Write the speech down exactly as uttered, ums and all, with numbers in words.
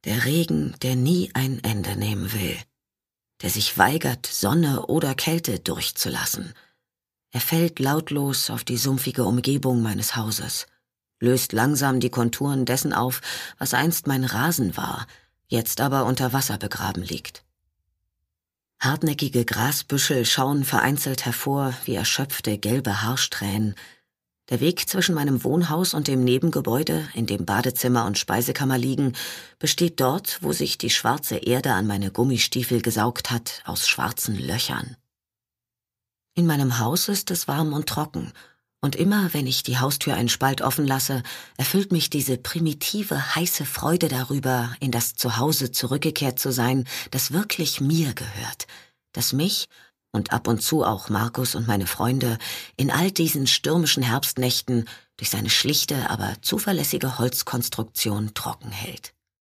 Der Regen, der nie ein Ende nehmen will, der sich weigert, Sonne oder Kälte durchzulassen. Er fällt lautlos auf die sumpfige Umgebung meines Hauses, löst langsam die Konturen dessen auf, was einst mein Rasen war, jetzt aber unter Wasser begraben liegt. Hartnäckige Grasbüschel schauen vereinzelt hervor wie erschöpfte gelbe Haarsträhnen. Der Weg zwischen meinem Wohnhaus und dem Nebengebäude, in dem Badezimmer und Speisekammer liegen, besteht dort, wo sich die schwarze Erde an meine Gummistiefel gesaugt hat, aus schwarzen Löchern. In meinem Haus ist es warm und trocken, und immer, wenn ich die Haustür einen Spalt offen lasse, erfüllt mich diese primitive, heiße Freude darüber, in das Zuhause zurückgekehrt zu sein, das wirklich mir gehört, das mich und ab und zu auch Markus und meine Freunde in all diesen stürmischen Herbstnächten durch seine schlichte, aber zuverlässige Holzkonstruktion trocken hält.